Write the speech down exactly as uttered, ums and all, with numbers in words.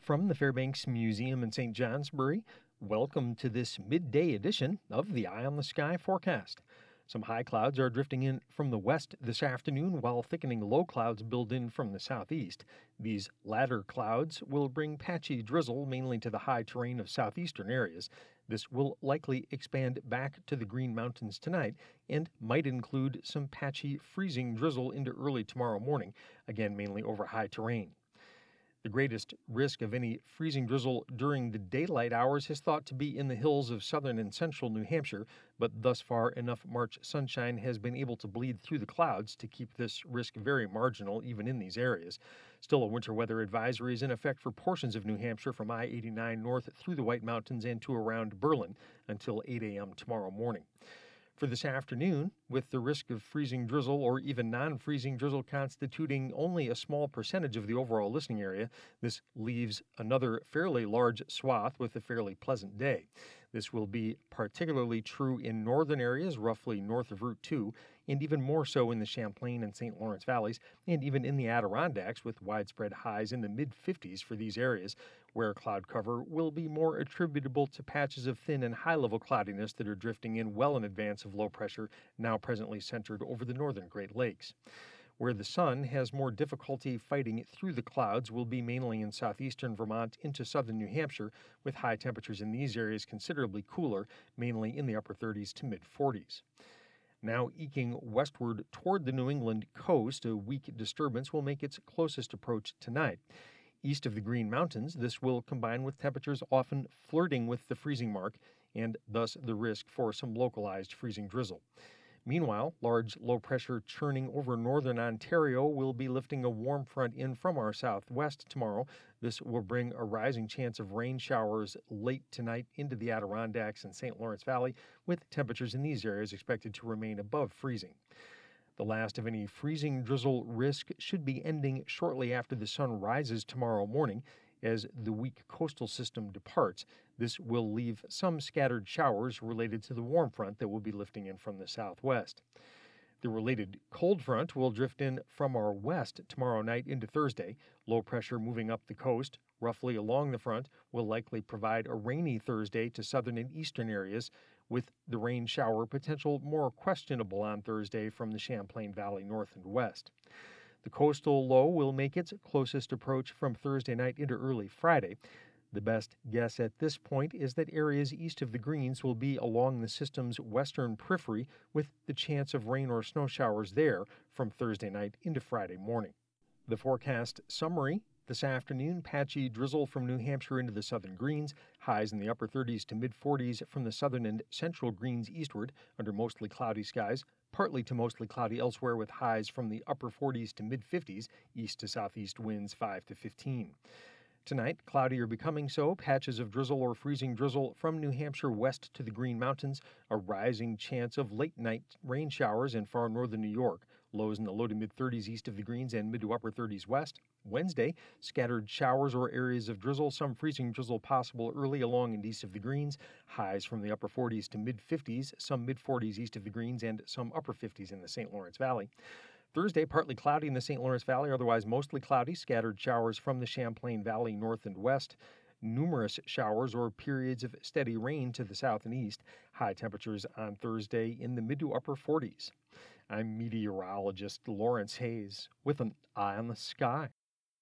From the Fairbanks Museum in Saint Johnsbury, welcome to this midday edition of the Eye on the Sky forecast. Some high clouds are drifting in from the west this afternoon, while thickening low clouds build in from the southeast. These latter clouds will bring patchy drizzle mainly to the high terrain of southeastern areas. This will likely expand back to the Green Mountains tonight and might include some patchy freezing drizzle into early tomorrow morning, again mainly over high terrain. The greatest risk of any freezing drizzle during the daylight hours is thought to be in the hills of southern and central New Hampshire, but thus far enough March sunshine has been able to bleed through the clouds to keep this risk very marginal even in these areas. Still, a winter weather advisory is in effect for portions of New Hampshire from I eighty-nine north through the White Mountains and to around Berlin until eight a.m. tomorrow morning. For this afternoon, with the risk of freezing drizzle or even non-freezing drizzle constituting only a small percentage of the overall listening area, this leaves another fairly large swath with a fairly pleasant day. This will be particularly true in northern areas, roughly north of Route two, and even more so in the Champlain and Saint Lawrence valleys, and even in the Adirondacks, with widespread highs in the mid fifties for these areas, where cloud cover will be more attributable to patches of thin and high-level cloudiness that are drifting in well in advance of low pressure, now presently centered over the northern Great Lakes. Where the sun has more difficulty fighting through the clouds will be mainly in southeastern Vermont into southern New Hampshire, with high temperatures in these areas considerably cooler, mainly in the upper thirties to mid forties. Now eking westward toward the New England coast, a weak disturbance will make its closest approach tonight. East of the Green Mountains, this will combine with temperatures often flirting with the freezing mark, and thus the risk for some localized freezing drizzle. Meanwhile, large low-pressure churning over northern Ontario will be lifting a warm front in from our southwest tomorrow. This will bring a rising chance of rain showers late tonight into the Adirondacks and Saint Lawrence Valley, with temperatures in these areas expected to remain above freezing. The last of any freezing drizzle risk should be ending shortly after the sun rises tomorrow morning. As the weak coastal system departs, this will leave some scattered showers related to the warm front that will be lifting in from the southwest. The related cold front will drift in from our west tomorrow night into Thursday. Low pressure moving up the coast, roughly along the front, will likely provide a rainy Thursday to southern and eastern areas, with the rain shower potential more questionable on Thursday from the Champlain Valley north and west. The coastal low will make its closest approach from Thursday night into early Friday. The best guess at this point is that areas east of the Greens will be along the system's western periphery, with the chance of rain or snow showers there from Thursday night into Friday morning. The forecast summary: this afternoon, patchy drizzle from New Hampshire into the southern Greens, highs in the upper thirties to mid forties from the southern and central Greens eastward under mostly cloudy skies, partly to mostly cloudy elsewhere with highs from the upper forties to mid fifties, east to southeast winds five to fifteen. Tonight, cloudy or becoming so, patches of drizzle or freezing drizzle from New Hampshire west to the Green Mountains, a rising chance of late-night rain showers in far northern New York, lows in the low to mid-thirties east of the Greens and mid to upper thirties west. Wednesday, scattered showers or areas of drizzle, some freezing drizzle possible early along and east of the Greens, highs from the upper forties to mid-fifties, some mid-forties east of the Greens and some upper fifties in the Saint Lawrence Valley. Thursday, partly cloudy in the Saint Lawrence Valley, otherwise mostly cloudy, scattered showers from the Champlain Valley north and west, numerous showers or periods of steady rain to the south and east, high temperatures on Thursday in the mid to upper forties. I'm meteorologist Lawrence Hayes with an eye on the sky.